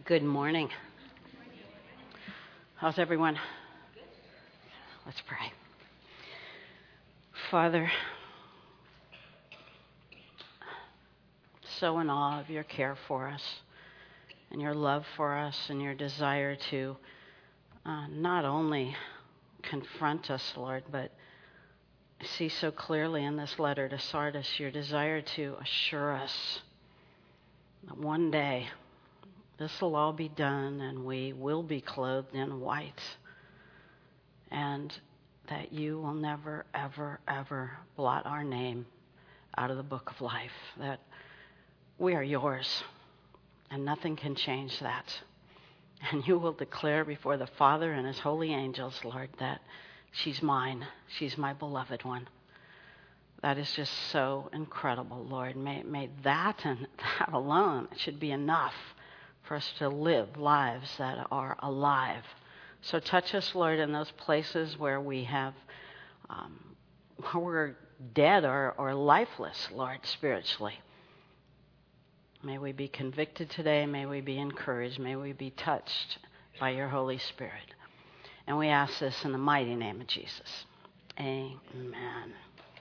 Good morning. How's everyone? Let's pray. Father, so in awe of your care for us and your love for us and your desire to not only confront us, Lord, but see so clearly in this letter to Sardis your desire to assure us that one day this will all be done and we will be clothed in white, and that you will never, ever, ever blot our name out of the book of life, that we are yours and nothing can change that. And you will declare before the Father and his holy angels, Lord, that she's mine, she's my beloved one. That is just so incredible, Lord. May that and that alone should be enough for us to live lives that are alive. So touch us, Lord, in those places where we have, where we're dead or lifeless, Lord, spiritually. May we be convicted today. May we be encouraged. May we be touched by your Holy Spirit. And we ask this in the mighty name of Jesus. Amen.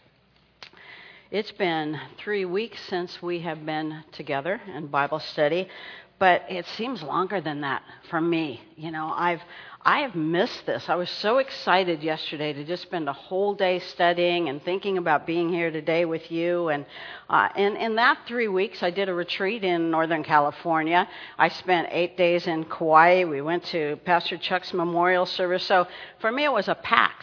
It's been 3 weeks since we have been together in Bible study, but it seems longer than that for me. You know, I have missed this. I was so excited yesterday to just spend a whole day studying and thinking about being here today with you. And in that 3 weeks, I did a retreat in Northern California. I spent 8 days in Kauai. We went to Pastor Chuck's memorial service. So for me, it was a packed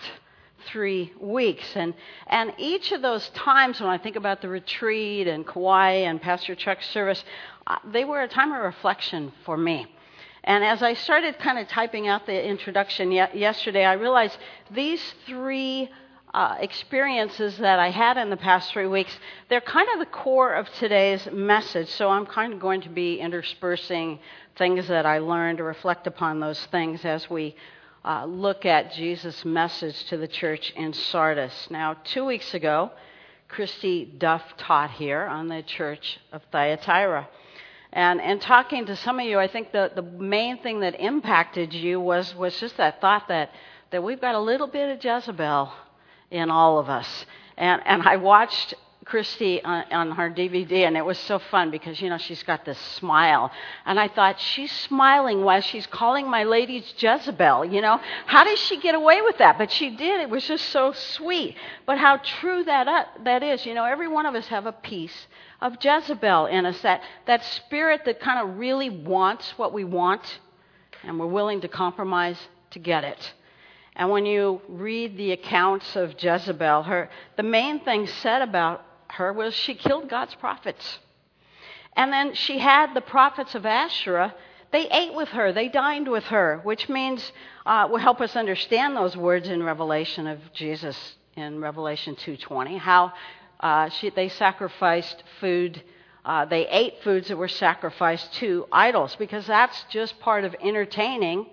3 weeks. And each of those times when I think about the retreat and Kauai and Pastor Chuck's service, they were a time of reflection for me. And as I started kind of typing out the introduction yesterday, I realized these three experiences that I had in the past 3 weeks, they're kind of the core of today's message. So I'm kind of going to be interspersing things that I learned to reflect upon those things as we look at Jesus' message to the church in Sardis. Now, 2 weeks ago, Christy Duff taught here on the church of Thyatira. And talking to some of you, I think the main thing that impacted you was just that thought that we've got a little bit of Jezebel in all of us. And I watched Christy on her DVD, and it was so fun because, you know, she's got this smile. And I thought, she's smiling while she's calling my lady Jezebel, you know. How does she get away with that? But she did. It was just so sweet. But how true that is. You know, every one of us have a piece of Jezebel in us, that spirit that kind of really wants what we want, and we're willing to compromise to get it. And when you read the accounts of Jezebel, the main thing said about her was she killed God's prophets. And then she had the prophets of Asherah. They ate with her. They dined with her, which means will help us understand those words in Revelation of Jesus in Revelation 2:20, how they sacrificed food. They ate foods that were sacrificed to idols, because that's just part of entertaining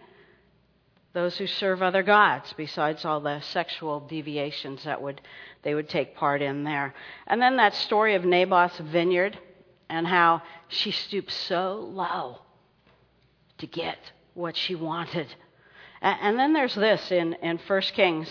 those who serve other gods, besides all the sexual deviations that they would take part in there. And then that story of Naboth's vineyard and how she stooped so low to get what she wanted. And then there's this in 1 Kings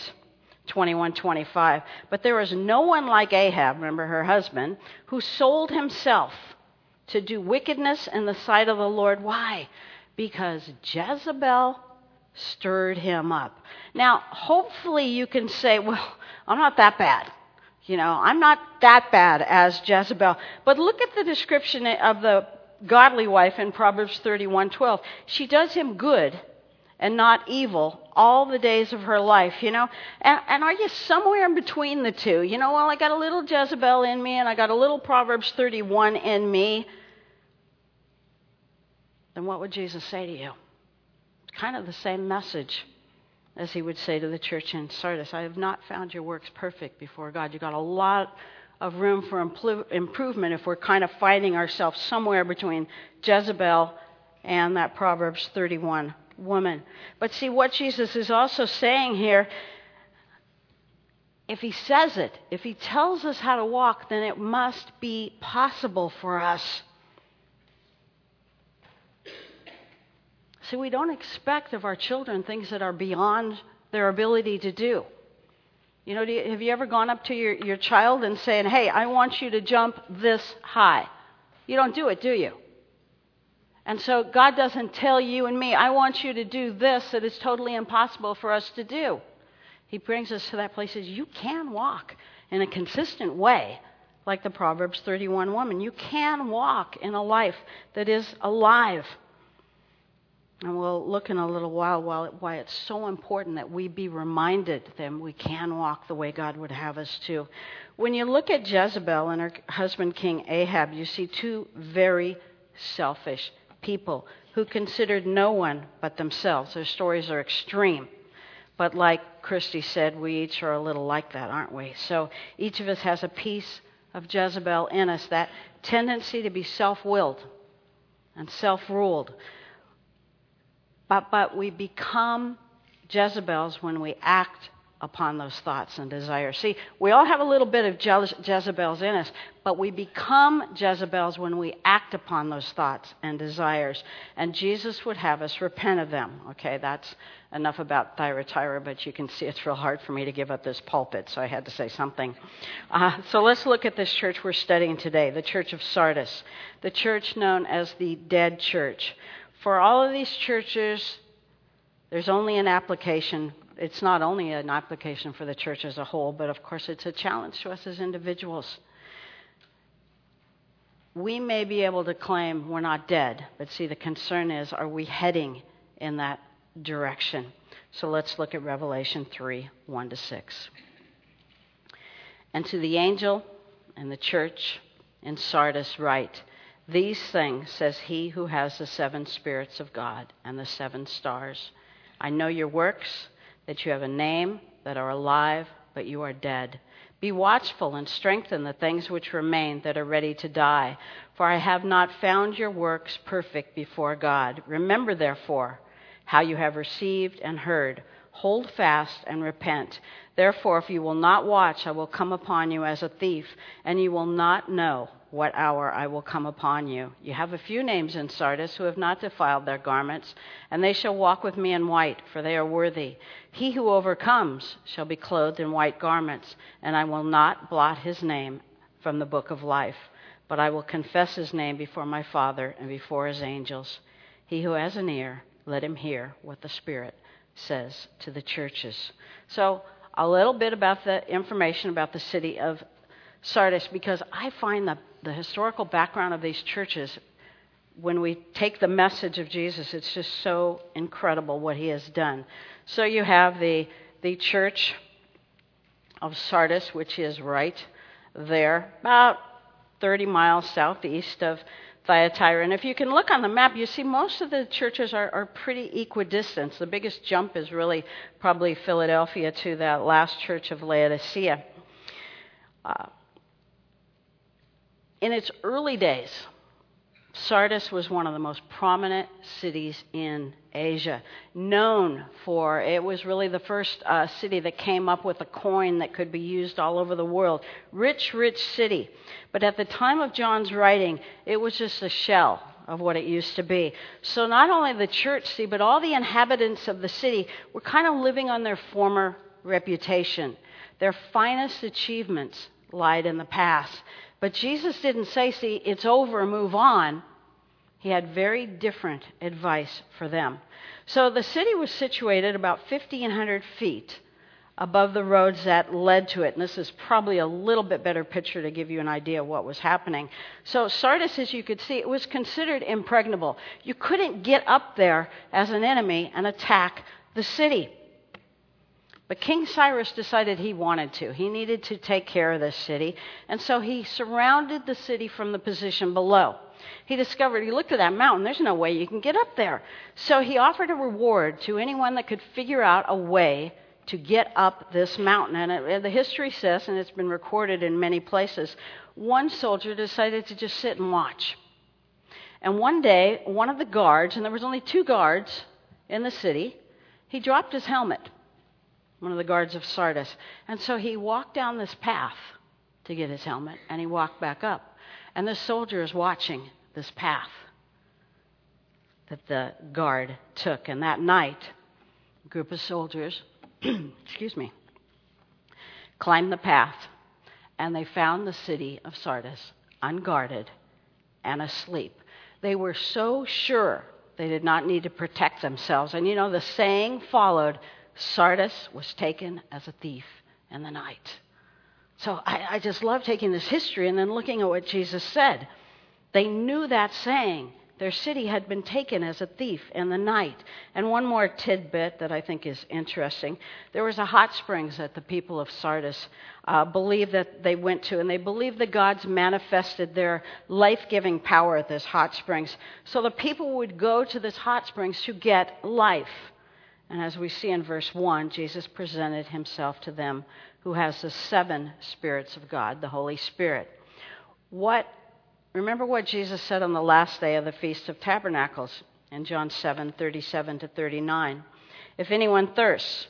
21:25. But there was no one like Ahab, remember her husband, who sold himself to do wickedness in the sight of the Lord. Why? Because Jezebel stirred him up. Now, hopefully you can say, well, I'm not that bad. You know, I'm not that bad as Jezebel. But look at the description of the godly wife in Proverbs 31:12. She does him good and not evil all the days of her life, you know. And are you somewhere in between the two? You know, well, I got a little Jezebel in me and I got a little Proverbs 31 in me. Then what would Jesus say to you? It's kind of the same message as he would say to the church in Sardis. I have not found your works perfect before God. You've got a lot of room for improvement if we're kind of finding ourselves somewhere between Jezebel and that Proverbs 31 woman. But see, what Jesus is also saying here, if he says it, if he tells us how to walk, then it must be possible for us. See, we don't expect of our children things that are beyond their ability to do. You know, have you ever gone up to your child and saying, hey, I want you to jump this high? You don't do it, do you? And so God doesn't tell you and me, I want you to do this that is totally impossible for us to do. He brings us to that place that you can walk in a consistent way, like the Proverbs 31 woman. You can walk in a life that is alive. And we'll look in a little while why it's so important that we be reminded that we can walk the way God would have us to. When you look at Jezebel and her husband King Ahab, you see two very selfish people who considered no one but themselves. Their stories are extreme. But like Christy said, we each are a little like that, aren't we? So each of us has a piece of Jezebel in us, that tendency to be self-willed and self-ruled. But we become Jezebels when we act upon those thoughts and desires. See, we all have a little bit of Jezebels in us, but we become Jezebels when we act upon those thoughts and desires. And Jesus would have us repent of them. Okay, that's enough about Thyatira, but you can see it's real hard for me to give up this pulpit, so I had to say something. So let's look at this church we're studying today, the church of Sardis, the church known as the dead church. For all of these churches, there's only an application. It's not only an application for the church as a whole, but of course it's a challenge to us as individuals. We may be able to claim we're not dead, but see, the concern is, are we heading in that direction? So let's look at Revelation 3, 1-6. And to the angel in the church in Sardis write, these things says he who has the 7 spirits of God and the 7 stars. I know your works, that you have a name, that are alive, but you are dead. Be watchful and strengthen the things which remain that are ready to die, for I have not found your works perfect before God. Remember, therefore, how you have received and heard. Hold fast and repent. Therefore, if you will not watch, I will come upon you as a thief, and you will not know what hour I will come upon you. You have a few names in Sardis who have not defiled their garments, and they shall walk with me in white, for they are worthy. He who overcomes shall be clothed in white garments, and I will not blot his name from the book of life, but I will confess his name before my Father and before his angels. He who has an ear, let him hear what the Spirit says to the churches. So a little bit about the information about the city of Sardis, because I find the historical background of these churches, when we take the message of Jesus, it's just so incredible what he has done. So you have the church of Sardis, which is right there, about 30 miles southeast of Thyatira. And if you can look on the map, you see most of the churches are pretty equidistant. The biggest jump is really probably Philadelphia to that last church of Laodicea. In its early days, Sardis was one of the most prominent cities in Asia, known for, it was really the first city that came up with a coin that could be used all over the world. Rich, rich city. But at the time of John's writing, it was just a shell of what it used to be. So not only the church, but all the inhabitants of the city were kind of living on their former reputation. Their finest achievements lied in the past. But Jesus didn't say, see, it's over, move on. He had very different advice for them. So the city was situated about 1,500 feet above the roads that led to it. And this is probably a little bit better picture to give you an idea of what was happening. So Sardis, as you could see, it was considered impregnable. You couldn't get up there as an enemy and attack the city. But King Cyrus decided he wanted to. He needed to take care of this city. And so he surrounded the city from the position below. He looked at that mountain, there's no way you can get up there. So he offered a reward to anyone that could figure out a way to get up this mountain. And the history says, and it's been recorded in many places, one soldier decided to just sit and watch. And one day, one of the guards, and there was only 2 guards in the city, he dropped his helmet. One of the guards of Sardis. And so he walked down this path to get his helmet, and he walked back up. And the soldier is watching this path. that the guard took. And that night, a group of soldiers, climbed the path, and they found the city of Sardis unguarded and asleep. They were so sure they did not need to protect themselves. And the saying followed, Sardis was taken as a thief in the night. So I just love taking this history and then looking at what Jesus said. They knew that saying. Their city had been taken as a thief in the night. And one more tidbit that I think is interesting. There was a hot springs that the people of Sardis believed that they went to, and they believed the gods manifested their life-giving power at this hot springs. So the people would go to this hot springs to get life. And as we see in verse 1, Jesus presented himself to them who has the 7 spirits of God, the Holy Spirit. Remember what Jesus said on the last day of the Feast of Tabernacles in John 7:37-39. If anyone thirsts,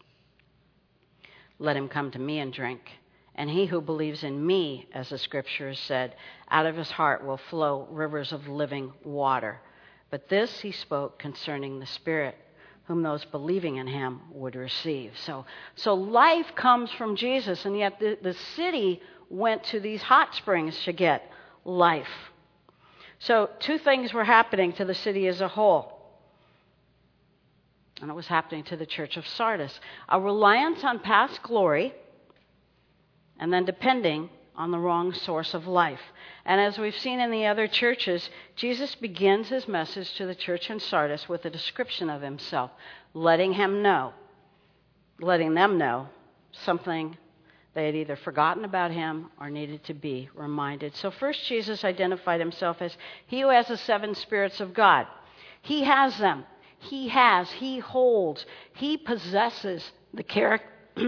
let him come to me and drink. And he who believes in me, as the scripture has said, out of his heart will flow rivers of living water. But this he spoke concerning the Spirit, whom those believing in him would receive. So life comes from Jesus, and yet the city went to these hot springs to get life. So 2 things were happening to the city as a whole. And it was happening to the church of Sardis. A reliance on past glory, and then depending on the wrong source of life. And as we've seen in the other churches, Jesus begins his message to the church in Sardis with a description of himself, letting them know something they had either forgotten about him or needed to be reminded. So first, Jesus identified himself as he who has the 7 spirits of God. He has them. He holds, he possesses the character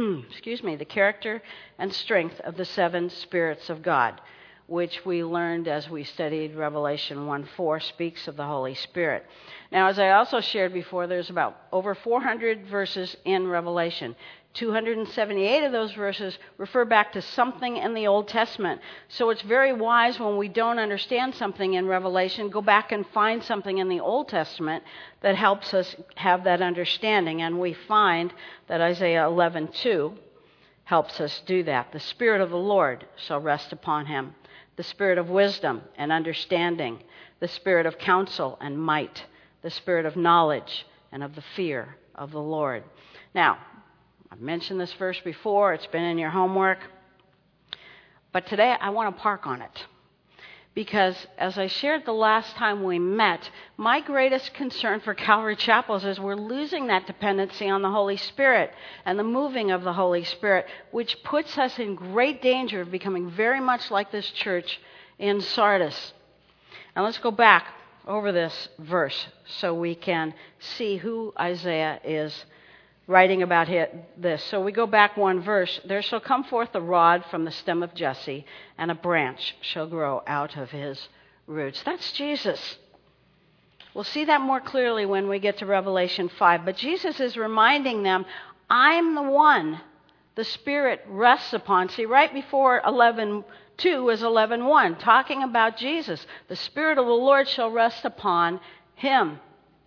and strength of the 7 spirits of God, which we learned as we studied Revelation 1:4 speaks of the Holy Spirit. Now, as I also shared before, there's about over 400 verses in Revelation. 278 of those verses refer back to something in the Old Testament. So it's very wise when we don't understand something in Revelation, go back and find something in the Old Testament that helps us have that understanding. And we find that Isaiah 11:2 helps us do that. The Spirit of the Lord shall rest upon him, the Spirit of wisdom and understanding, the Spirit of counsel and might, the Spirit of knowledge and of the fear of the Lord. Now, I've mentioned this verse before. It's been in your homework. But today I want to park on it. Because as I shared the last time we met, my greatest concern for Calvary Chapels is we're losing that dependency on the Holy Spirit and the moving of the Holy Spirit, which puts us in great danger of becoming very much like this church in Sardis. Now let's go back over this verse so we can see who Isaiah is writing about this. So we go back 1 verse. There shall come forth a rod from the stem of Jesse, and a branch shall grow out of his roots. That's Jesus. We'll see that more clearly when we get to Revelation 5. But Jesus is reminding them, I'm the one the Spirit rests upon. See, right before 11:2 is 11:1, talking about Jesus. The Spirit of the Lord shall rest upon him.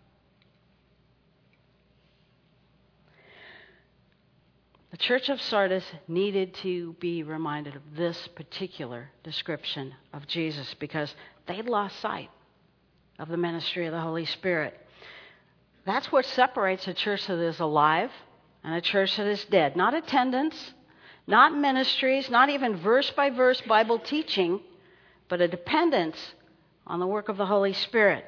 The church of Sardis needed to be reminded of this particular description of Jesus because they'd lost sight of the ministry of the Holy Spirit. That's what separates a church that is alive and a church that is dead. Not attendance, not ministries, not even verse-by-verse Bible teaching, but a dependence on the work of the Holy Spirit.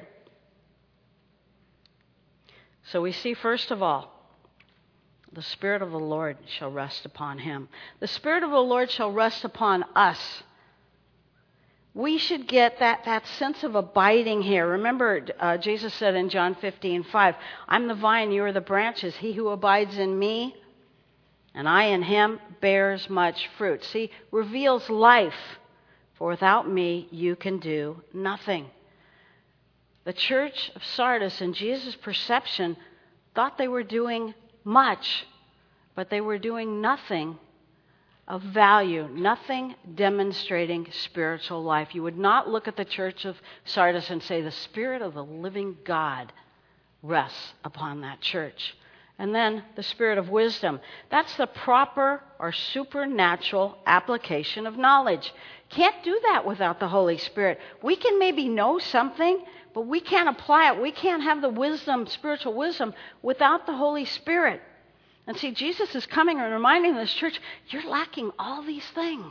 So we see, first of all, the Spirit of the Lord shall rest upon him. The Spirit of the Lord shall rest upon us. We should get that sense of abiding here. Remember, Jesus said in John 15:5, I'm the vine, you are the branches. He who abides in me and I in him bears much fruit. See, reveals life. For without me, you can do nothing. The church of Sardis, in Jesus' perception, thought they were doing much, but they were doing nothing of value, nothing demonstrating spiritual life. You would not look at the church of Sardis and say, the Spirit of the living God rests upon that church. And then the Spirit of wisdom. That's the proper or supernatural application of knowledge. Can't do that without the Holy Spirit. We can maybe know something, but we can't apply it. We can't have the wisdom, spiritual wisdom, without the Holy Spirit. And see, Jesus is coming and reminding this church, you're lacking all these things.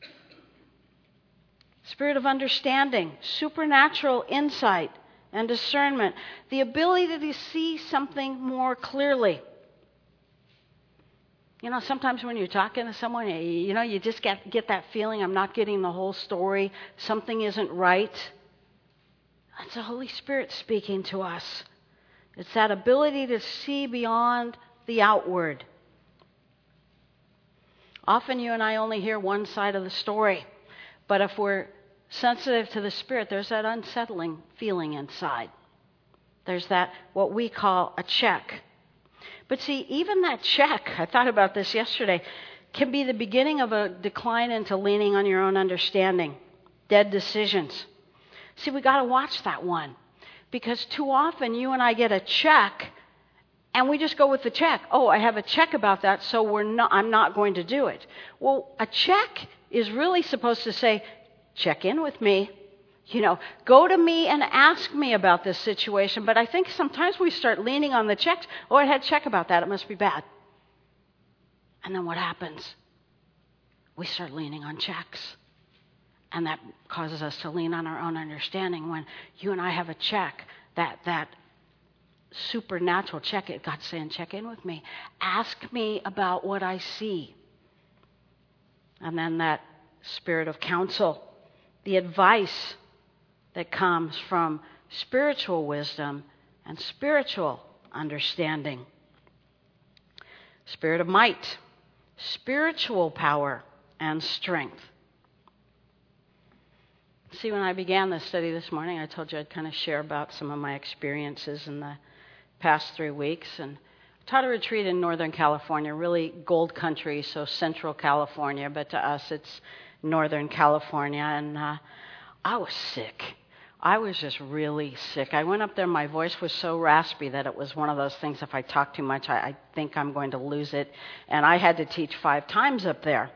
Spirit of understanding, supernatural insight and discernment, the ability to see something more clearly. You know, sometimes when you're talking to someone, you just get that feeling, I'm not getting the whole story, something isn't right. That's the Holy Spirit speaking to us. It's that ability to see beyond the outward. Often you and I only hear one side of the story, but if we're sensitive to the Spirit, there's that unsettling feeling inside. There's that, what we call a check. But see, even that check, I thought about this yesterday, can be the beginning of a decline into leaning on your own understanding, dead decisions. See, we got to watch that one, because too often you and I get a check and we just go with the check. Oh, I have a check about that, so I'm not going to do it. Well, a check is really supposed to say, check in with me. Go to me and ask me about this situation. But I think sometimes we start leaning on the checks. Oh, I had a check about that. It must be bad. And then what happens? We start leaning on checks. And that causes us to lean on our own understanding. When you and I have a check, that supernatural check, God's saying, check in with me. Ask me about what I see. And then that spirit of counsel, the advice that comes from spiritual wisdom and spiritual understanding. Spirit of might, spiritual power and strength. See, when I began this study this morning, I told you I'd kind of share about some of my experiences in the past 3 weeks. And I taught a retreat in Northern California, really gold country, so Central California, but to us it's Northern California. And I was sick. I was just really sick. I went up there, my voice was so raspy that it was one of those things, if I talk too much, I think I'm going to lose it. And I had to teach 5 times up there.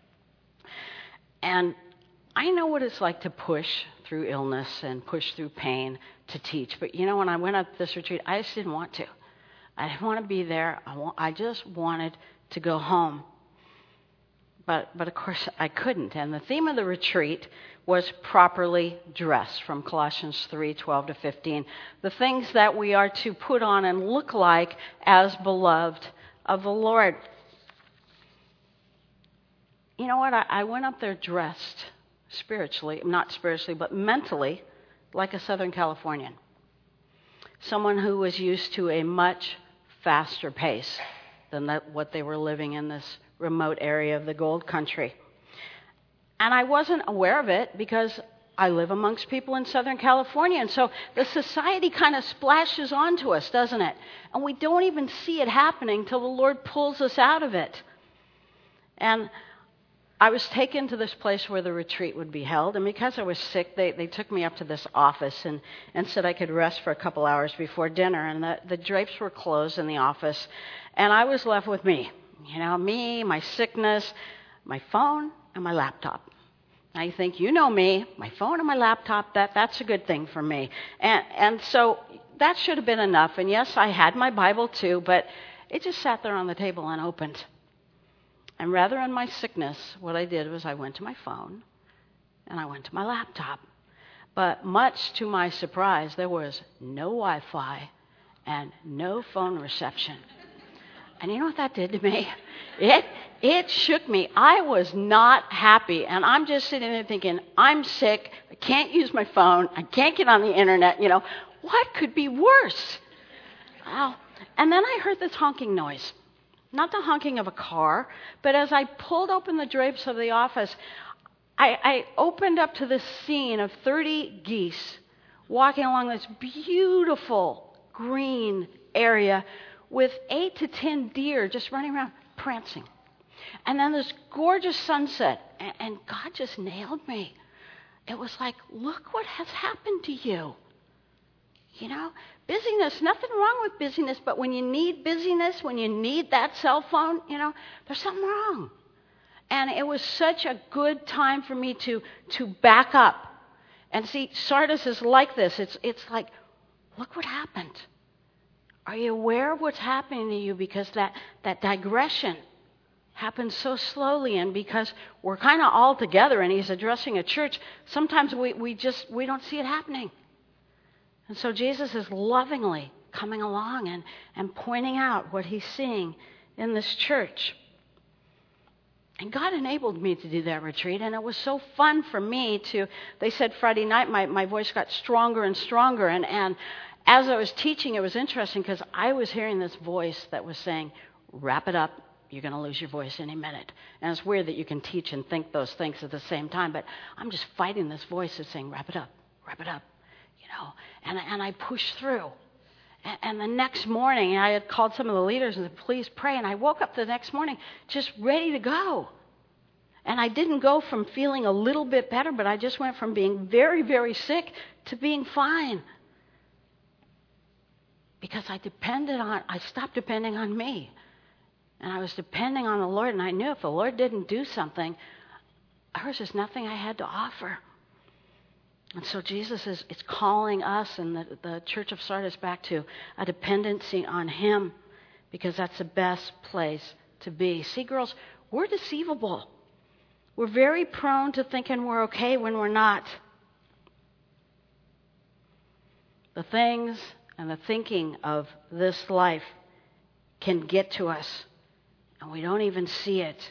And I know what it's like to push through illness and push through pain to teach. But when I went up this retreat, I just didn't want to. I didn't want to be there. I just wanted to go home. But of course I couldn't. And the theme of the retreat was properly dressed, from Colossians 3:12 to 15. The things that we are to put on and look like as beloved of the Lord. You know what? I went up there dressed spiritually, not spiritually, but mentally, like a Southern Californian. Someone who was used to a much faster pace than what they were living in this remote area of the gold country. And I wasn't aware of it because I live amongst people in Southern California. And so the society kind of splashes onto us, doesn't it? And we don't even see it happening till the Lord pulls us out of it. And I was taken to this place where the retreat would be held. And because I was sick, they took me up to this office and said I could rest for a couple hours before dinner. And the drapes were closed in the office. And I was left with me. Me, my sickness, my phone, and my laptop. Now you think, me, my phone and my laptop, that's a good thing for me. And so that should have been enough. And yes, I had my Bible too, but it just sat there on the table unopened. And rather in my sickness, what I did was I went to my phone and I went to my laptop. But much to my surprise, there was no Wi-Fi and no phone reception. And you know what that did to me? It shook me. I was not happy. And I'm just sitting there thinking, I'm sick. I can't use my phone. I can't get on the internet. What could be worse? Wow. And then I heard this honking noise. Not the honking of a car, but as I pulled open the drapes of the office, I opened up to this scene of 30 geese walking along this beautiful green area with 8 to 10 deer just running around prancing. And then this gorgeous sunset, and God just nailed me. It was like, look what has happened to you. You know, busyness, nothing wrong with busyness, but when you need busyness, when you need that cell phone, you know, there's something wrong. And it was such a good time for me to back up. And see, Sardis is like this. It's like, look what happened. Are you aware of what's happening to you? Because that digression happens so slowly, and because we're kind of all together and he's addressing a church, sometimes we don't see it happening. And so Jesus is lovingly coming along and pointing out what he's seeing in this church. And God enabled me to do that retreat, and it was so fun for me they said Friday night my voice got stronger and stronger, and as I was teaching, it was interesting because I was hearing this voice that was saying, wrap it up, you're going to lose your voice any minute. And it's weird that you can teach and think those things at the same time, but I'm just fighting this voice that's saying, wrap it up, you know, and I pushed through. And the next morning, I had called some of the leaders and said, please pray. And I woke up the next morning just ready to go. And I didn't go from feeling a little bit better, but I just went from being very, very sick to being fine. Because I stopped depending on me. And I was depending on the Lord. And I knew if the Lord didn't do something, there was just nothing I had to offer. And so Jesus is calling us and the Church of Sardis back to a dependency on him, because that's the best place to be. See, girls, we're deceivable. We're very prone to thinking we're okay when we're not. The things and the thinking of this life can get to us, and we don't even see it.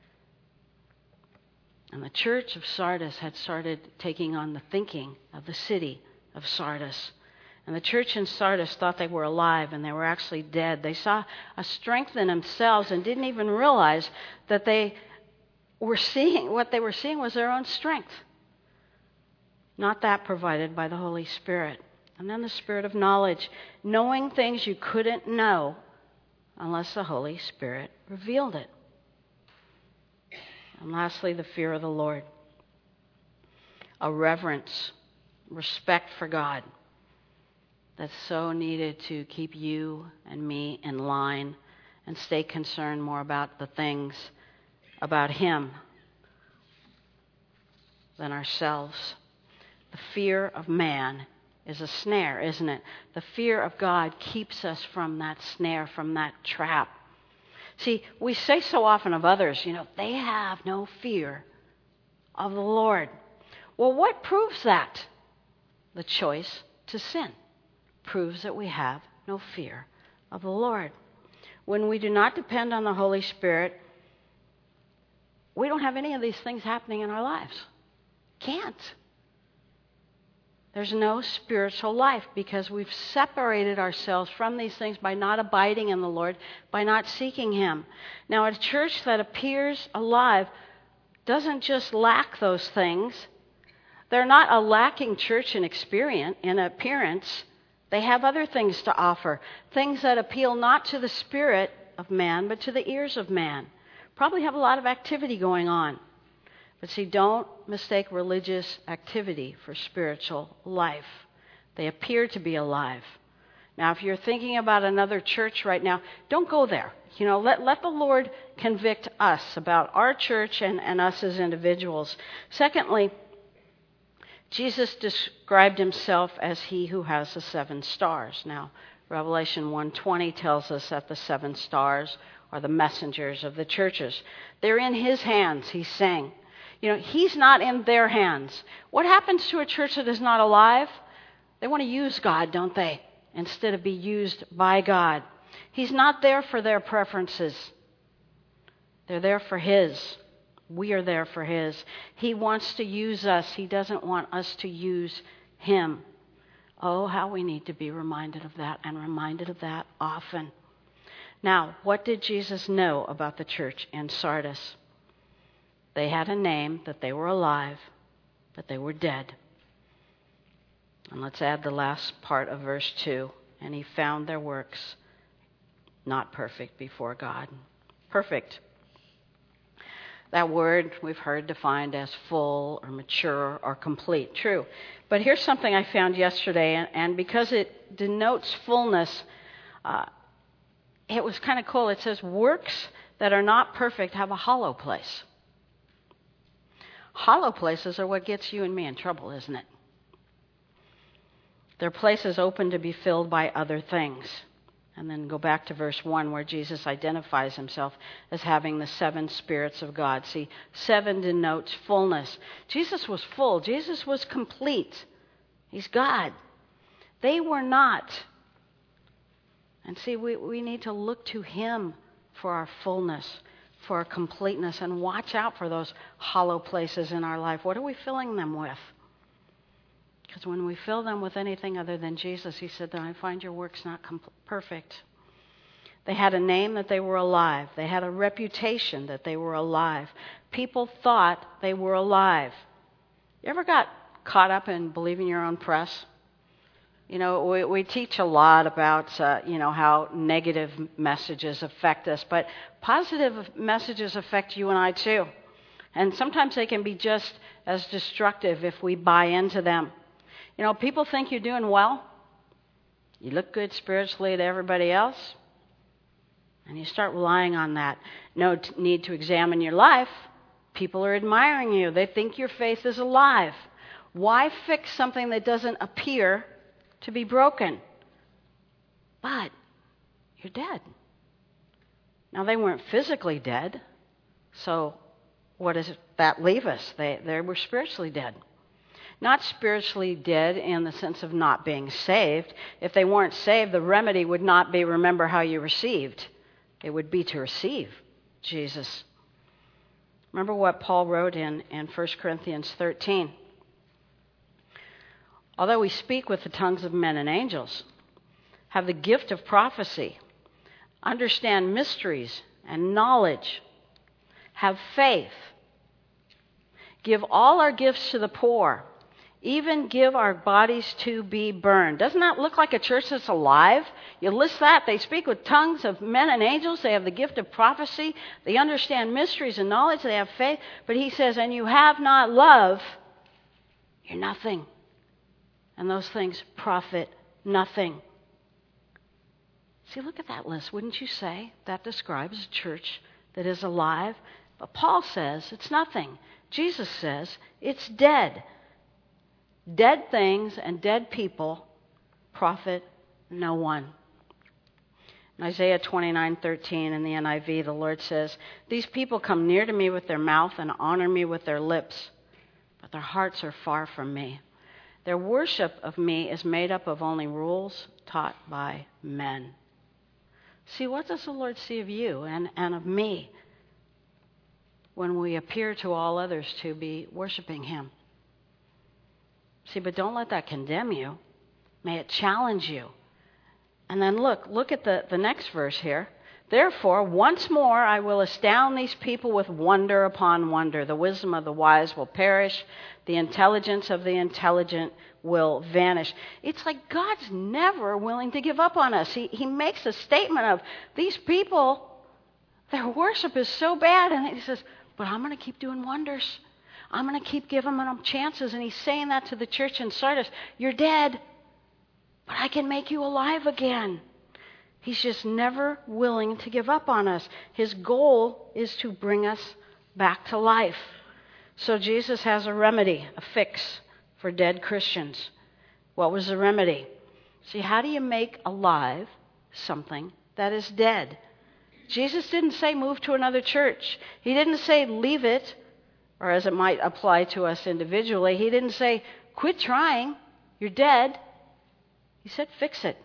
And the church of Sardis had started taking on the thinking of the city of Sardis. And the church in Sardis thought they were alive, and they were actually dead. They saw a strength in themselves and didn't even realize that what they were seeing was their own strength, not that provided by the Holy Spirit. And then the spirit of knowledge, knowing things you couldn't know unless the Holy Spirit revealed it. And lastly, the fear of the Lord. A reverence, respect for God that's so needed to keep you and me in line and stay concerned more about the things about him than ourselves. The fear of man is a snare, isn't it? The fear of God keeps us from that snare, from that trap. See, we say so often of others, you know, they have no fear of the Lord. Well, what proves that? The choice to sin proves that we have no fear of the Lord. When we do not depend on the Holy Spirit, we don't have any of these things happening in our lives. Can't. There's no spiritual life because we've separated ourselves from these things by not abiding in the Lord, by not seeking him. Now, a church that appears alive doesn't just lack those things. They're not a lacking church in appearance. They have other things to offer, things that appeal not to the spirit of man, but to the ears of man. Probably have a lot of activity going on. But see, don't mistake religious activity for spiritual life. They appear to be alive. Now, if you're thinking about another church right now, don't go there. You know, let the Lord convict us about our church and us as individuals. Secondly, Jesus described himself as he who has the 7 stars. Now, Revelation 1:20 tells us that the 7 stars are the messengers of the churches. They're in his hands, he's saying. You know, he's not in their hands. What happens to a church that is not alive? They want to use God, don't they? Instead of be used by God. He's not there for their preferences. They're there for his. We are there for his. He wants to use us. He doesn't want us to use him. Oh, how we need to be reminded of that, and reminded of that often. Now, what did Jesus know about the church in Sardis? They had a name, that they were alive, but they were dead. And let's add the last part of verse 2. And he found their works not perfect before God. Perfect. That word we've heard defined as full or mature or complete. True. But here's something I found yesterday, and because it denotes fullness, it was kind of cool. It says, works that are not perfect have a hollow place. Hollow places are what gets you and me in trouble, isn't it? They're places open to be filled by other things. And then go back to verse 1 where Jesus identifies himself as having the 7 spirits of God. See, 7 denotes fullness. Jesus was full. Jesus was complete. He's God. They were not. And see, we need to look to him for our fullness, for our completeness, and watch out for those hollow places in our life. What are we filling them with? Because when we fill them with anything other than Jesus, he said, then I find your works not perfect. They had a name that they were alive. They had a reputation that they were alive. People thought they were alive. You ever got caught up in believing your own press? You know, we teach a lot about, how negative messages affect us, but positive messages affect you and I too. And sometimes they can be just as destructive if we buy into them. You know, people think you're doing well. You look good spiritually to everybody else. And you start relying on that. No need to examine your life. People are admiring you. They think your faith is alive. Why fix something that doesn't appear to be broken? But you're dead. Now, they weren't physically dead. So what does that leave us? They were spiritually dead. Not spiritually dead in the sense of not being saved. If they weren't saved, the remedy would not be remember how you received. It would be to receive Jesus. Remember what Paul wrote in 1 Corinthians 13. Although we speak with the tongues of men and angels, have the gift of prophecy, understand mysteries and knowledge, have faith, give all our gifts to the poor, even give our bodies to be burned. Doesn't that look like a church that's alive? You list that. They speak with tongues of men and angels. They have the gift of prophecy. They understand mysteries and knowledge. They have faith. But he says, and you have not love, you're nothing. And those things profit nothing. See, look at that list. Wouldn't you say that describes a church that is alive? But Paul says it's nothing. Jesus says it's dead. Dead things and dead people profit no one. In Isaiah 29:13 in the NIV, the Lord says, these people come near to me with their mouth and honor me with their lips, but their hearts are far from me. Their worship of me is made up of only rules taught by men. See, what does the Lord see of you and of me when we appear to all others to be worshiping him? See, but don't let that condemn you. May it challenge you. And then look at the next verse here. Therefore, once more I will astound these people with wonder upon wonder. The wisdom of the wise will perish. The intelligence of the intelligent will vanish. It's like God's never willing to give up on us. He makes a statement of these people, their worship is so bad. And he says, but I'm going to keep doing wonders. I'm going to keep giving them chances. And he's saying that to the church in Sardis. You're dead, but I can make you alive again. He's just never willing to give up on us. His goal is to bring us back to life. So Jesus has a remedy, a fix for dead Christians. What was the remedy? See, how do you make alive something that is dead? Jesus didn't say move to another church. He didn't say leave it, or as it might apply to us individually, he didn't say quit trying, you're dead. He said fix it.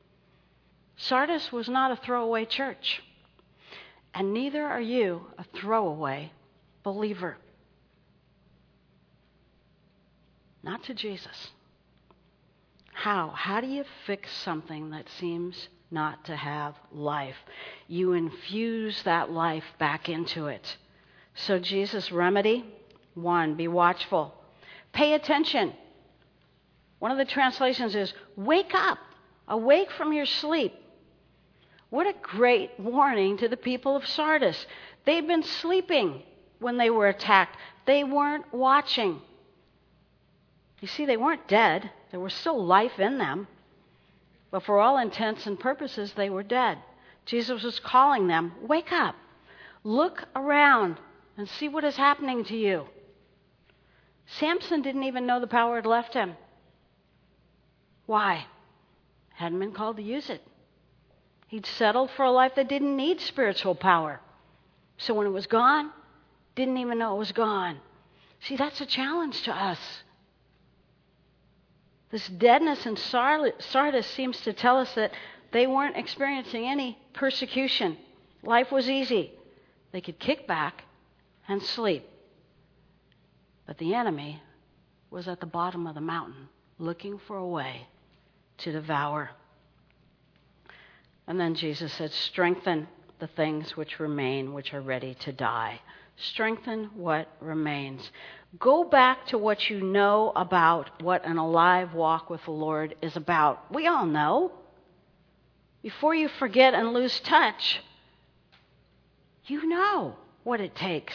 Sardis was not a throwaway church, and neither are you a throwaway believer. Not to Jesus. How? How do you fix something that seems not to have life? You infuse that life back into it. So Jesus' remedy, 1, be watchful. Pay attention. One of the translations is, wake up. Awake from your sleep. What a great warning to the people of Sardis. They've been sleeping. when they were attacked. They weren't watching. You see, they weren't dead. There was still life in them. But for all intents and purposes, they were dead. Jesus was calling them, wake up. Look around and see what is happening to you. Samson didn't even know the power had left him. Why? Hadn't been called to use it. He'd settled for a life that didn't need spiritual power. So when it was gone, didn't even know it was gone. See, that's a challenge to us. This deadness in Sardis seems to tell us that they weren't experiencing any persecution. Life was easy. They could kick back and sleep. But the enemy was at the bottom of the mountain, looking for a way to devour. And then Jesus said, strengthen the things which remain, which are ready to die. Strengthen what remains. Go back to what you know about what an alive walk with the Lord is about. We all know. Before you forget and lose touch, you know what it takes.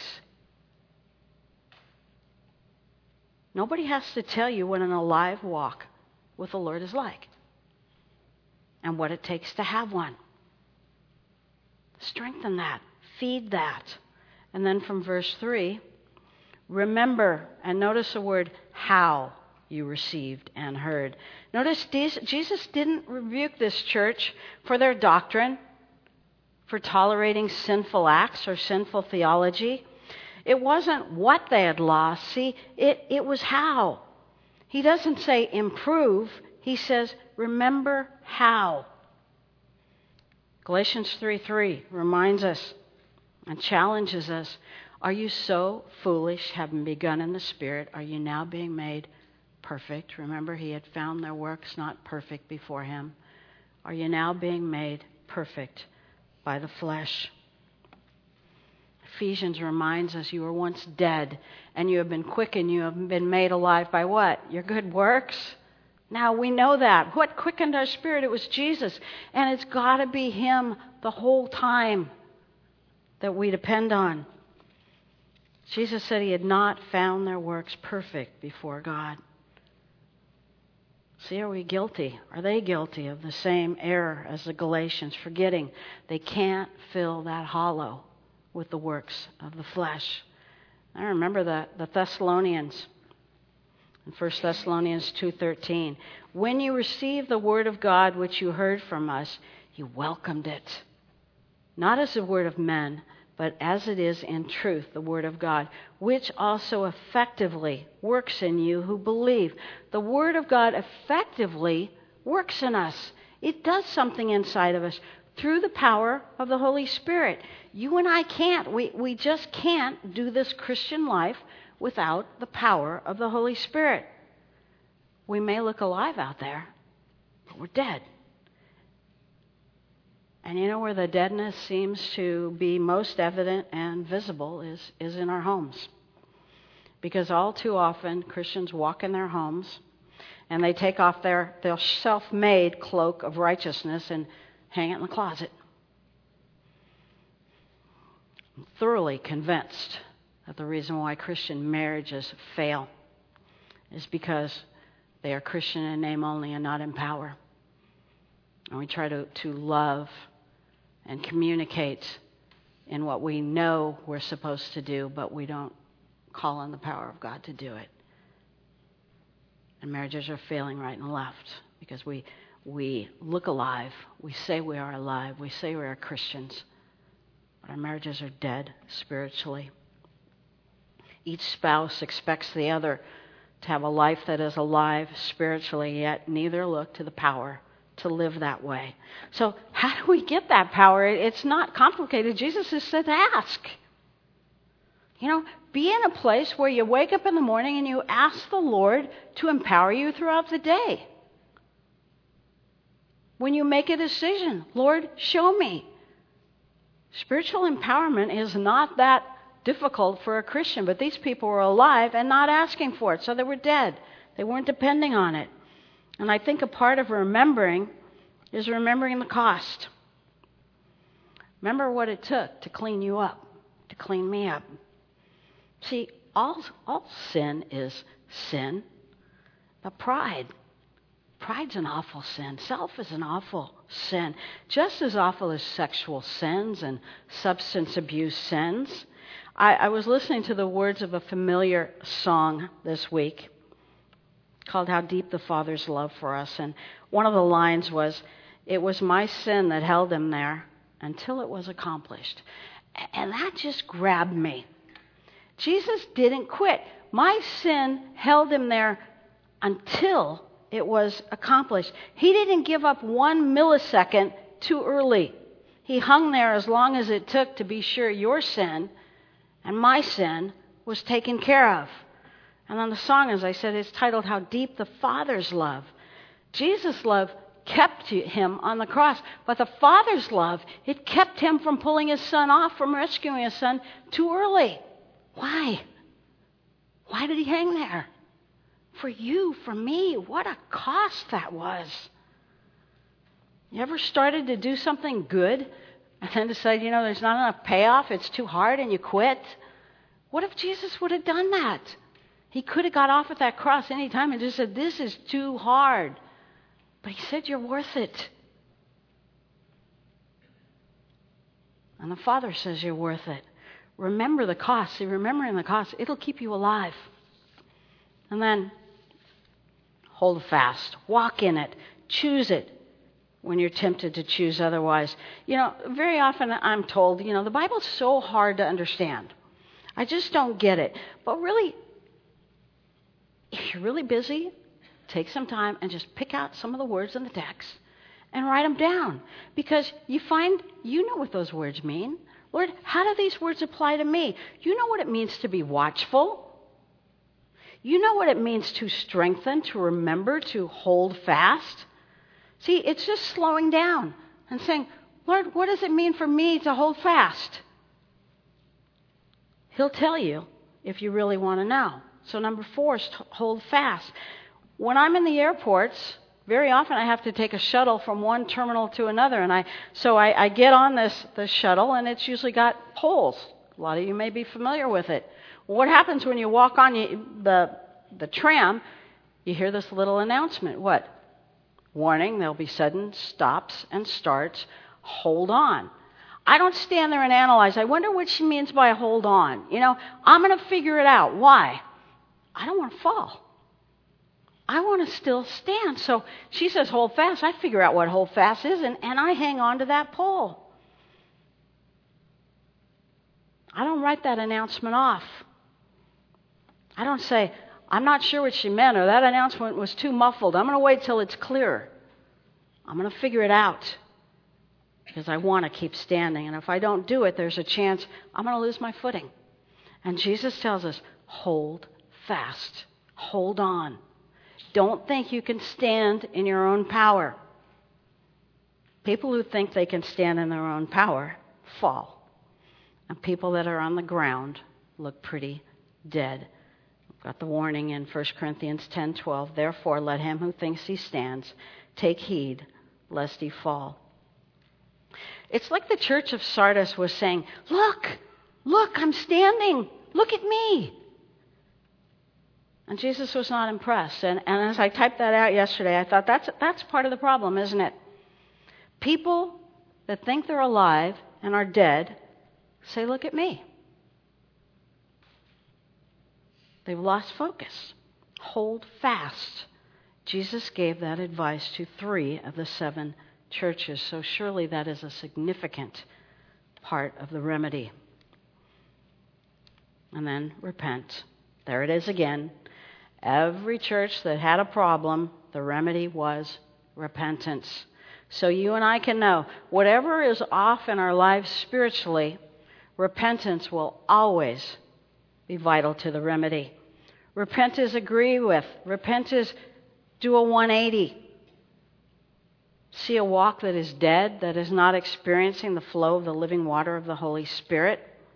Nobody has to tell you what an alive walk with the Lord is like and what it takes to have one. Strengthen that. Feed that. And then from verse 3, remember, and notice the word how you received and heard. Notice Jesus didn't rebuke this church for their doctrine, for tolerating sinful acts or sinful theology. It wasn't what they had lost. See, it was how. He doesn't say improve. He says remember how. Galatians 3:3 reminds us and challenges us. Are you so foolish, having begun in the Spirit, are you now being made perfect? Remember, he had found their works not perfect before him. Are you now being made perfect by the flesh? Ephesians reminds us you were once dead, and you have been quickened. You have been made alive by what? Your good works? Now we know that. What quickened our spirit? It was Jesus. And it's got to be him the whole time that we depend on. Jesus said he had not found their works perfect before God. See, are we guilty? Are they guilty of the same error as the Galatians, forgetting they can't fill that hollow with the works of the flesh? I remember the Thessalonians in 1 Thessalonians 2:13. When you received the word of God which you heard from us, you welcomed it, not as the word of men, but as it is in truth, the word of God, which also effectively works in you who believe. The word of God effectively works in us. It does something inside of us through the power of the Holy Spirit. You and I can't. We just can't do this Christian life without the power of the Holy Spirit. We may look alive out there, but we're dead. And you know where the deadness seems to be most evident and visible is in our homes. Because all too often Christians walk in their homes and they take off their self-made cloak of righteousness and hang it in the closet. I'm thoroughly convinced that the reason why Christian marriages fail is because they are Christian in name only and not in power. And we try to love and communicate in what we know we're supposed to do, but we don't call on the power of God to do it. And marriages are failing right and left because we look alive. We say we are alive. We say we are Christians. But our marriages are dead spiritually. Each spouse expects the other to have a life that is alive spiritually, yet neither look to the power to live that way. So how do we get that power? It's not complicated. Jesus has said ask. Be in a place where you wake up in the morning and you ask the Lord to empower you throughout the day. When you make a decision, Lord, show me. Spiritual empowerment is not that difficult for a Christian, but these people were alive and not asking for it, so they were dead. They weren't depending on it. And I think a part of remembering is remembering the cost. Remember what it took to clean you up, to clean me up. See, all sin is sin, but pride's an awful sin. Self is an awful sin, just as awful as sexual sins and substance abuse sins. I was listening to the words of a familiar song this week called How Deep the Father's Love for Us. And one of the lines was, "It was my sin that held him there until it was accomplished." And that just grabbed me. Jesus didn't quit. My sin held him there until it was accomplished. He didn't give up 1 millisecond too early. He hung there as long as it took to be sure your sin and my sin was taken care of. And then the song, as I said, is titled How Deep the Father's Love. Jesus' love kept him on the cross, but the Father's love, it kept him from pulling his son off, from rescuing his son too early. Why? Why did he hang there? For you, for me. What a cost that was. You ever started to do something good and then decide, there's not enough payoff, it's too hard, and you quit? What if Jesus would have done that? He could have got off at that cross any time and just said, this is too hard. But he said, you're worth it. And the Father says you're worth it. Remember the cost. See, remembering the cost, it'll keep you alive. And then hold fast. Walk in it. Choose it when you're tempted to choose otherwise. Very often I'm told, the Bible's so hard to understand. I just don't get it. But really, if you're really busy, take some time and just pick out some of the words in the text and write them down. Because you find you know what those words mean. Lord, how do these words apply to me? You know what it means to be watchful. You know what it means to strengthen, to remember, to hold fast. See, it's just slowing down and saying, Lord, what does it mean for me to hold fast? He'll tell you if you really want to know. So number 4 is to hold fast. When I'm in the airports, very often I have to take a shuttle from one terminal to another. And I get on this shuttle, and it's usually got poles. A lot of you may be familiar with it. What happens when you walk on the tram? You hear this little announcement. What? Warning, there'll be sudden stops and starts. Hold on. I don't stand there and analyze. I wonder what she means by hold on. I'm going to figure it out. Why? I don't want to fall. I want to still stand. So she says hold fast. I figure out what hold fast is, and I hang on to that pole. I don't write that announcement off. I don't say, I'm not sure what she meant, or that announcement was too muffled. I'm going to wait till it's clear. I'm going to figure it out because I want to keep standing. And if I don't do it, there's a chance I'm going to lose my footing. And Jesus tells us, hold fast. Hold on. Don't think you can stand in your own power. People who think they can stand in their own power fall. And people that are on the ground look pretty dead. We've got the warning in 1 Corinthians 10:12. Therefore, let him who thinks he stands take heed lest he fall. It's like the church of Sardis was saying, look, I'm standing. Look at me. And Jesus was not impressed. And as I typed that out yesterday, I thought that's part of the problem, isn't it? People that think they're alive and are dead say, look at me. They've lost focus. Hold fast. Jesus gave that advice to 3 of the 7 churches, so surely that is a significant part of the remedy. And then repent. There it is again. Every church that had a problem, the remedy was repentance. So you and I can know, whatever is off in our lives spiritually, repentance will always be vital to the remedy. Repent is agree with. Repent is do a 180. See a walk that is dead, that is not experiencing the flow of the living water of the Holy Spirit.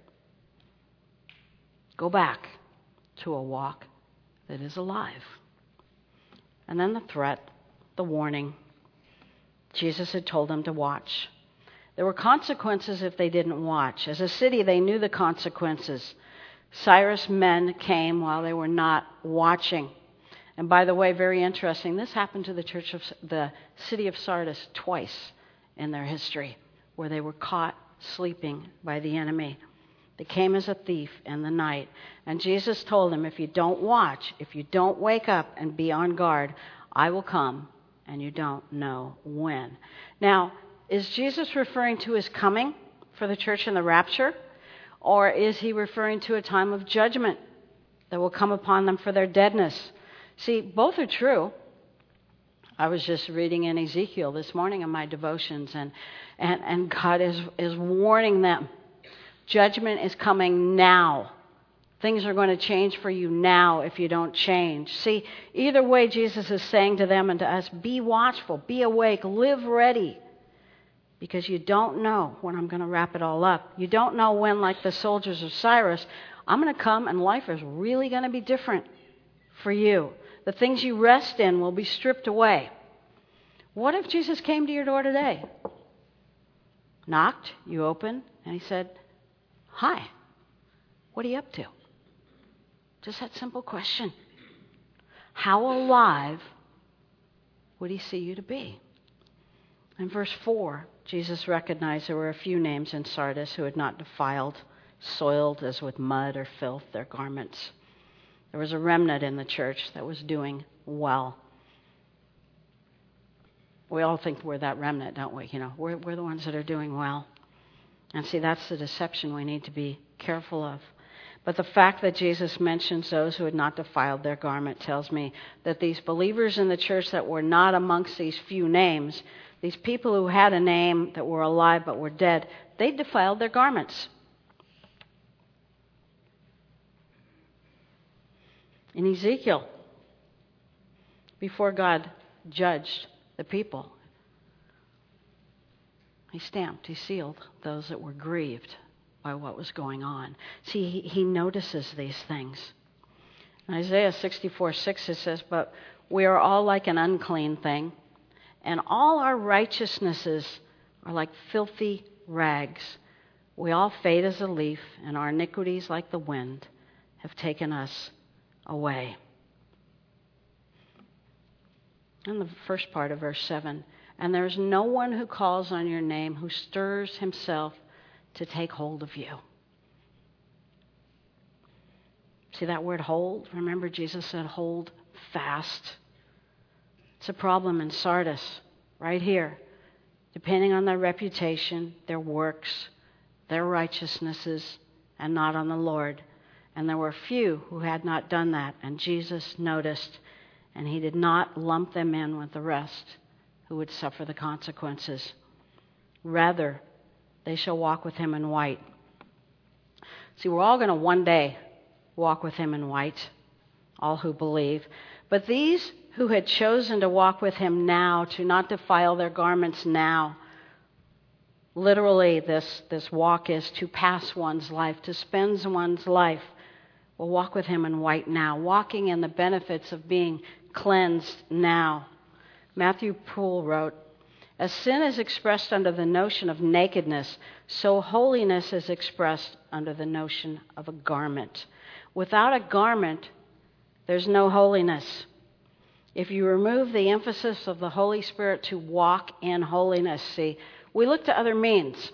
Go back to a walk that is alive. And then the threat, the warning. Jesus had told them to watch. There were consequences if they didn't watch. As a city, they knew the consequences. Cyrus' men came while they were not watching. And by the way, very interesting, this happened to the city of Sardis twice in their history, where they were caught sleeping by the enemy. They came as a thief in the night. And Jesus told them, if you don't watch, if you don't wake up and be on guard, I will come, and you don't know when. Now, is Jesus referring to his coming for the church in the rapture? Or is he referring to a time of judgment that will come upon them for their deadness? See, both are true. I was just reading in Ezekiel this morning in my devotions, and God is warning them. Judgment is coming now. Things are going to change for you now if you don't change. See, either way, Jesus is saying to them and to us, be watchful, be awake, live ready. Because you don't know when I'm going to wrap it all up. You don't know when, like the soldiers of Cyrus, I'm going to come and life is really going to be different for you. The things you rest in will be stripped away. What if Jesus came to your door today? Knocked, you opened, and he said, hi, what are you up to? Just that simple question. How alive would he see you to be? In verse 4, Jesus recognized there were a few names in Sardis who had not defiled, soiled as with mud or filth their garments. There was a remnant in the church that was doing well. We all think we're that remnant, don't we? You know, we're the ones that are doing well. And see, that's the deception we need to be careful of. But the fact that Jesus mentions those who had not defiled their garment tells me that these believers in the church that were not amongst these few names, these people who had a name that were alive but were dead, they defiled their garments. In Ezekiel, before God judged the people, he stamped, he sealed those that were grieved by what was going on. See, he notices these things. In Isaiah 64:6 it says, but we are all like an unclean thing, and all our righteousnesses are like filthy rags. We all fade as a leaf, and our iniquities, like the wind, have taken us away. In the first part of verse 7, and there is no one who calls on your name who stirs himself to take hold of you. See that word hold? Remember Jesus said hold fast. It's a problem in Sardis, right here. Depending on their reputation, their works, their righteousnesses, and not on the Lord. And there were few who had not done that, and Jesus noticed, and he did not lump them in with the rest who would suffer the consequences. Rather, they shall walk with him in white. See, we're all going to one day walk with him in white, all who believe. But these who had chosen to walk with him now, to not defile their garments now, literally this walk is to pass one's life, to spend one's life, will walk with him in white now, walking in the benefits of being cleansed now. Matthew Poole wrote, as sin is expressed under the notion of nakedness, so holiness is expressed under the notion of a garment. Without a garment, there's no holiness. If you remove the emphasis of the Holy Spirit to walk in holiness, see, we look to other means.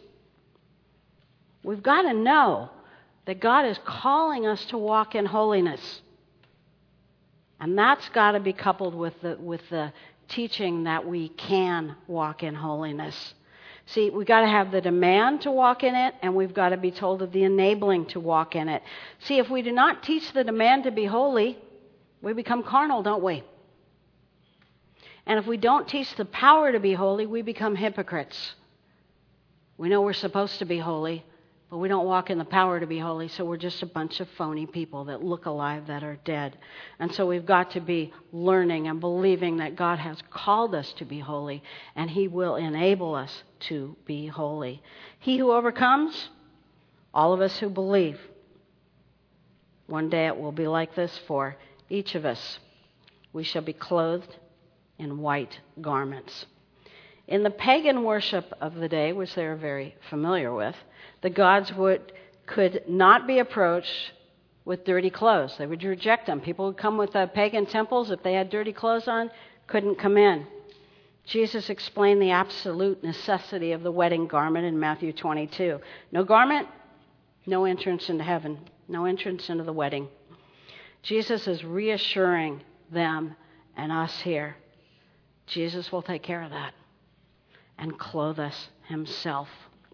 We've got to know that God is calling us to walk in holiness. And that's got to be coupled with the teaching that we can walk in holiness. See, we've got to have the demand to walk in it, and we've got to be told of the enabling to walk in it. See, if we do not teach the demand to be holy, we become carnal, don't we? And if we don't teach the power to be holy, we become hypocrites. We know we're supposed to be holy, but we don't walk in the power to be holy, so we're just a bunch of phony people that look alive that are dead. And so we've got to be learning and believing that God has called us to be holy, and he will enable us to be holy. He who overcomes, all of us who believe. One day it will be like this for each of us. We shall be clothed in white garments. In the pagan worship of the day, which they were very familiar with, the gods could not be approached with dirty clothes. They would reject them. People would come with pagan temples. If they had dirty clothes on, couldn't come in. Jesus explained the absolute necessity of the wedding garment in Matthew 22. No garment, no entrance into heaven, no entrance into the wedding. Jesus is reassuring them and us here. Jesus will take care of that and clothe us himself.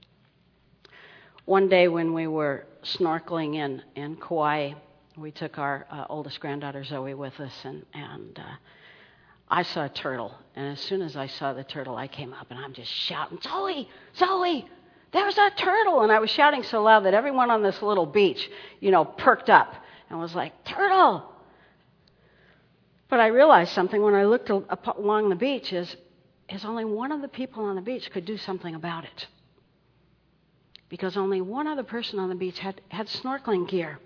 One day when we were snorkeling in Kauai, we took our oldest granddaughter Zoe with us, and I saw a turtle. And as soon as I saw the turtle, I came up and I'm just shouting, Zoe, Zoe, there's a turtle. And I was shouting so loud that everyone on this little beach, perked up and was like, turtle. But I realized something when I looked along the beach is only one of the people on the beach could do something about it. Because only one other person on the beach had snorkeling gear.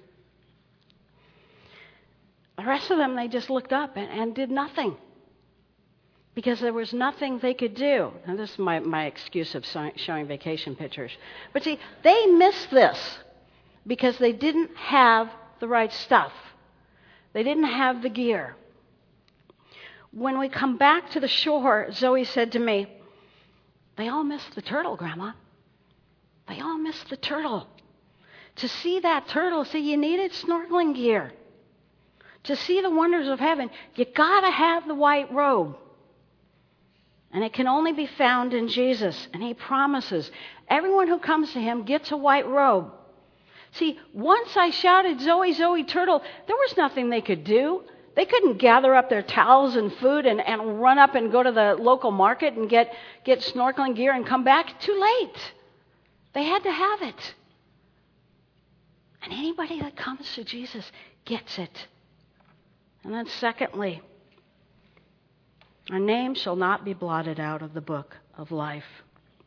The rest of them, they just looked up and did nothing. Because there was nothing they could do. And this is my excuse of showing vacation pictures. But see, they missed this because they didn't have the right stuff. They didn't have the gear. When we come back to the shore, Zoe said to me, they all missed the turtle, Grandma. They all missed the turtle. To see that turtle, you needed snorkeling gear. To see the wonders of heaven, you got to have the white robe. And it can only be found in Jesus. And he promises everyone who comes to him gets a white robe. See, once I shouted, Zoe, Zoe, turtle, there was nothing they could do. They couldn't gather up their towels and food and run up and go to the local market and get snorkeling gear and come back. Too late. They had to have it. And anybody that comes to Jesus gets it. And then secondly, our name shall not be blotted out of the book of life.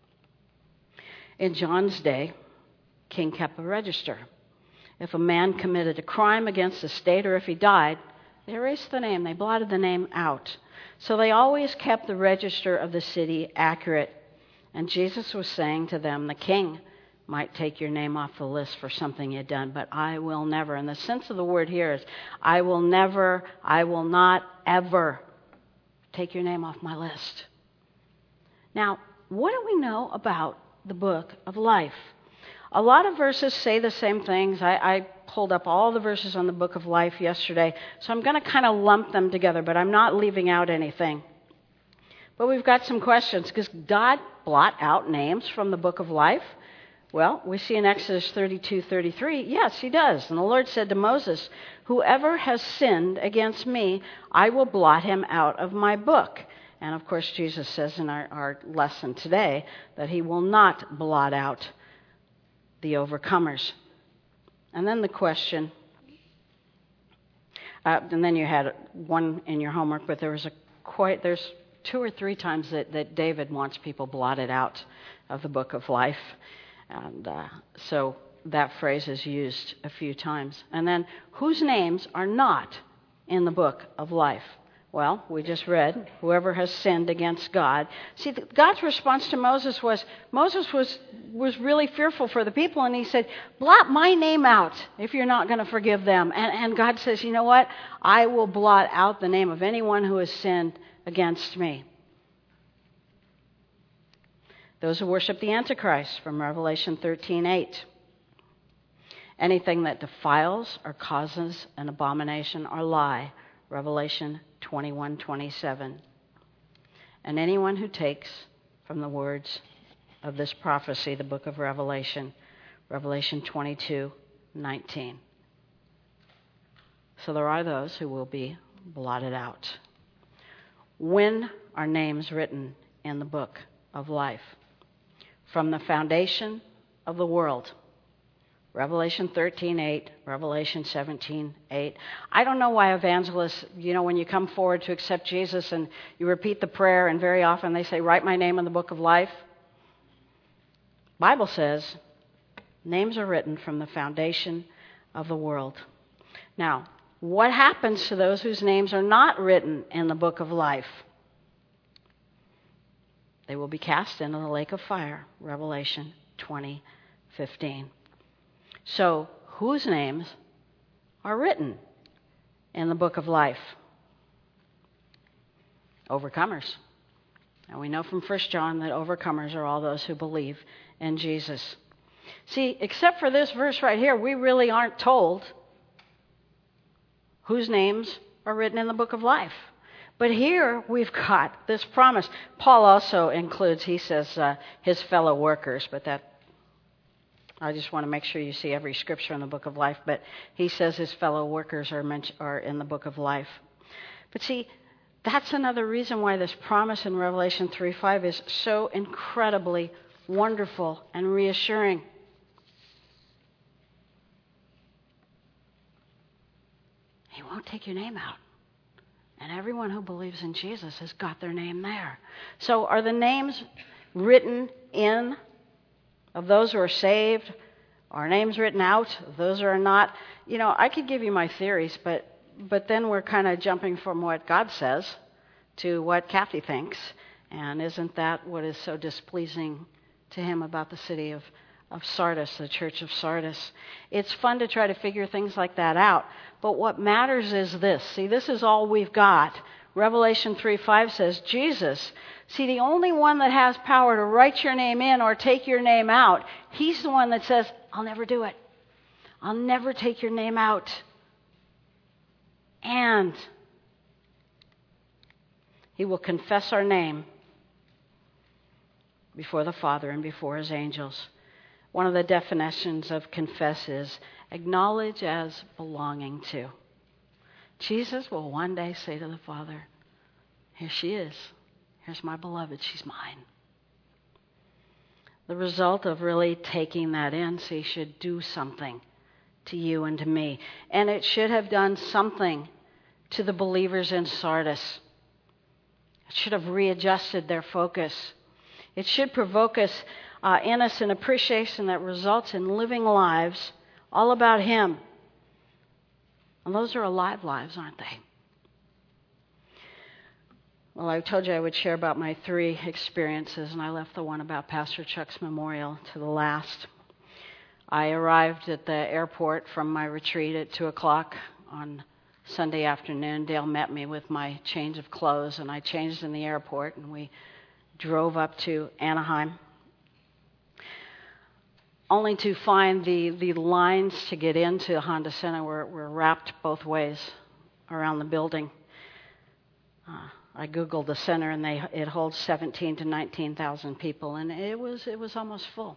In John's day, king kept a register. If a man committed a crime against the state or if he died, they erased the name. They blotted the name out. So they always kept the register of the city accurate. And Jesus was saying to them, the king might take your name off the list for something you'd done, but I will never. And the sense of the word here is, I will never, I will not ever take your name off my list. Now, what do we know about the book of life? A lot of verses say the same things. I pulled up all the verses on the book of life yesterday, so I'm going to kind of lump them together, but I'm not leaving out anything. But we've got some questions. Does God blot out names from the book of life? Well, we see in Exodus 32:33, yes, he does. And the Lord said to Moses, whoever has sinned against me, I will blot him out of my book. And of course, Jesus says in our lesson today that he will not blot out the overcomers. And then the question, and then you had one in your homework, but there's 2 or 3 times that David wants people blotted out of the book of life. And so that phrase is used a few times. And then, whose names are not in the book of life? Well, we just read, whoever has sinned against God. See, God's response to Moses was really fearful for the people, and he said, blot my name out if you're not going to forgive them. And God says, you know what? I will blot out the name of anyone who has sinned against me. Those who worship the Antichrist, from Revelation 13:8. Anything that defiles or causes an abomination or lie, Revelation 21:27. And anyone who takes from the words of this prophecy, the book of Revelation, Revelation 22:19. So there are those who will be blotted out. When are names written in the book of life? From the foundation of the world. Revelation 13:8, Revelation 17:8. I don't know why evangelists, when you come forward to accept Jesus and you repeat the prayer, and very often they say, write my name in the book of life. Bible says names are written from the foundation of the world. Now, what happens to those whose names are not written in the book of life? They will be cast into the lake of fire, Revelation 20:15. So, whose names are written in the book of life? Overcomers. And we know from 1 John that overcomers are all those who believe in Jesus. See, except for this verse right here, we really aren't told whose names are written in the book of life. But here we've got this promise. Paul also includes, he says, his fellow workers, but that, I just want to make sure you see every scripture in the book of life, but he says his fellow workers are in the book of life. But see, that's another reason why this promise in Revelation 3:5 is so incredibly wonderful and reassuring. He won't take your name out. And everyone who believes in Jesus has got their name there. So are the names written in of those who are saved? Are names written out of those who are not? You know, I could give you my theories, but then we're kind of jumping from what God says to what Kathy thinks. And isn't that what is so displeasing to him about the city of Sardis, the church of Sardis? It's fun to try to figure things like that out. But what matters is this. See, this is all we've got. Revelation 3:5 says, Jesus, see, the only one that has power to write your name in or take your name out, he's the one that says, I'll never do it. I'll never take your name out. And he will confess our name before the Father and before his angels. One of the definitions of confess is acknowledge as belonging to. Jesus will one day say to the Father, here she is. Here's my beloved. She's mine. The result of really taking that in, see, should do something to you and to me. And it should have done something to the believers in Sardis. It should have readjusted their focus. It should provoke us in us an appreciation that results in living lives all about him. And those are alive lives, aren't they? Well, I told you I would share about my 3 experiences, and I left the one about Pastor Chuck's memorial to the last. I arrived at the airport from my retreat at 2 o'clock on Sunday afternoon. Dale met me with my change of clothes, and I changed in the airport, and we drove up to Anaheim, only to find the lines to get into Honda Center were wrapped both ways around the building. I Googled the center, and it holds 17,000 to 19,000 people, and it was almost full.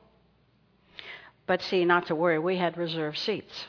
But see, not to worry, we had reserved seats.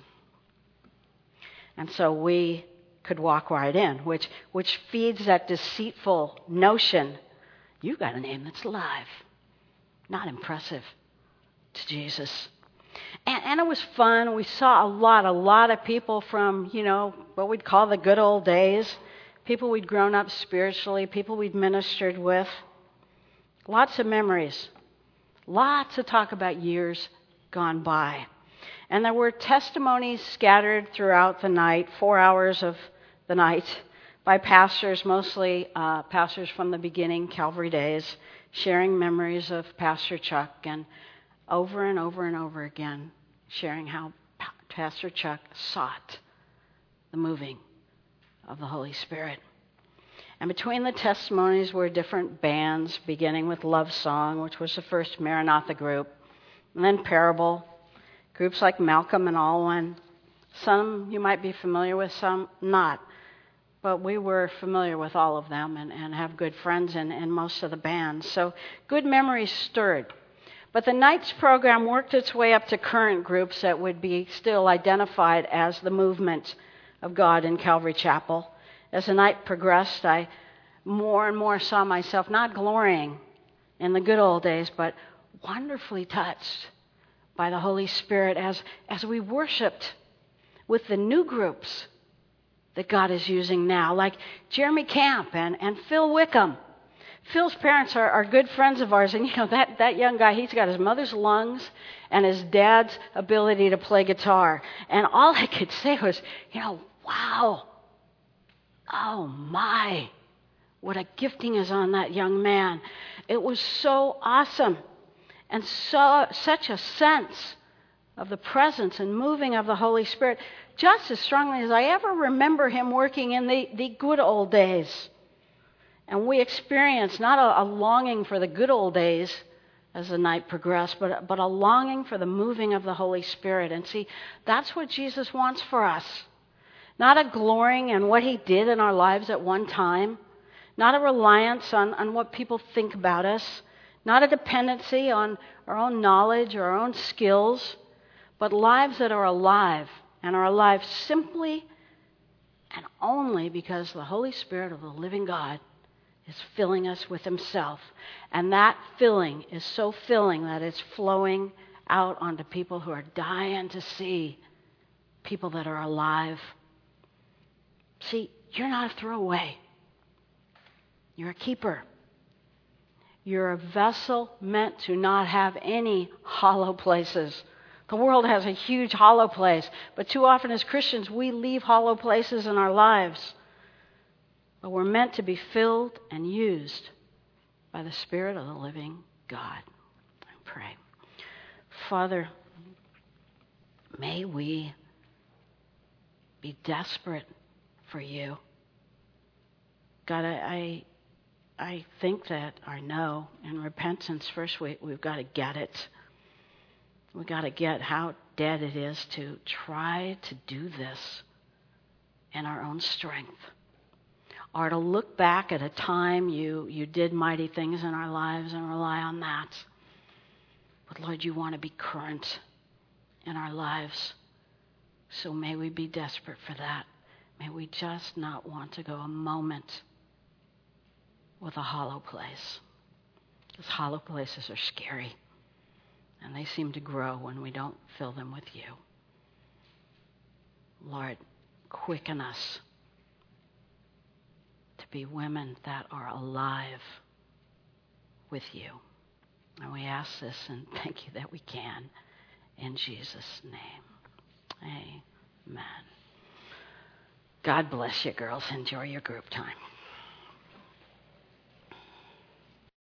And so we could walk right in, which feeds that deceitful notion, you've got a name that's alive, not impressive to Jesus. And it was fun. We saw a lot of people from, what we'd call the good old days, people we'd grown up spiritually, people we'd ministered with. Lots of memories. Lots of talk about years gone by. And there were testimonies scattered throughout the night, 4 hours of the night, by pastors, mostly pastors from the beginning, Calvary days, sharing memories of Pastor Chuck, and over and over again, sharing how Pastor Chuck sought the moving of the Holy Spirit. And between the testimonies were different bands, beginning with Love Song, which was the first Maranatha group, and then Parable, groups like Malcolm and Alwyn. Some you might be familiar with, some not. But we were familiar with all of them and have good friends in most of the bands. So good memories stirred. But the night's program worked its way up to current groups that would be still identified as the movement of God in Calvary Chapel. As the night progressed, I more and more saw myself not glorying in the good old days, but wonderfully touched by the Holy Spirit as we worshiped with the new groups that God is using now, like Jeremy Camp and Phil Wickham. Phil's parents are good friends of ours, and that young guy, he's got his mother's lungs and his dad's ability to play guitar. And all I could say was, wow, oh my, what a gifting is on that young man. It was so awesome, and such a sense of the presence and moving of the Holy Spirit. just as strongly as I ever remember him working in the good old days. And we experience not a longing for the good old days as the night progressed, but a longing for the moving of the Holy Spirit. And see, that's what Jesus wants for us. Not a glorying in what he did in our lives at one time, not a reliance on what people think about us, not a dependency on our own knowledge or our own skills, but lives that are alive, and are alive simply and only because the Holy Spirit of the living God is filling us with himself. And that filling is so filling that it's flowing out onto people who are dying to see people that are alive. See, you're not a throwaway. You're a keeper. You're a vessel meant to not have any hollow places. The world has a huge hollow place, but too often as Christians, we leave hollow places in our lives. But we're meant to be filled and used by the Spirit of the living God. I pray. Father, may we be desperate for you. God, I think that I know in repentance, first we've got to get it. We've got to get how dead it is to try to do this in our own strength. Or to look back at a time you did mighty things in our lives and rely on that. But Lord, you want to be current in our lives. So may we be desperate for that. May we just not want to go a moment with a hollow place. Because hollow places are scary. And they seem to grow when we don't fill them with you. Lord, quicken us to be women that are alive with you. And we ask this and thank you that we can. In Jesus' name. Amen. God bless you, girls. Enjoy your group time.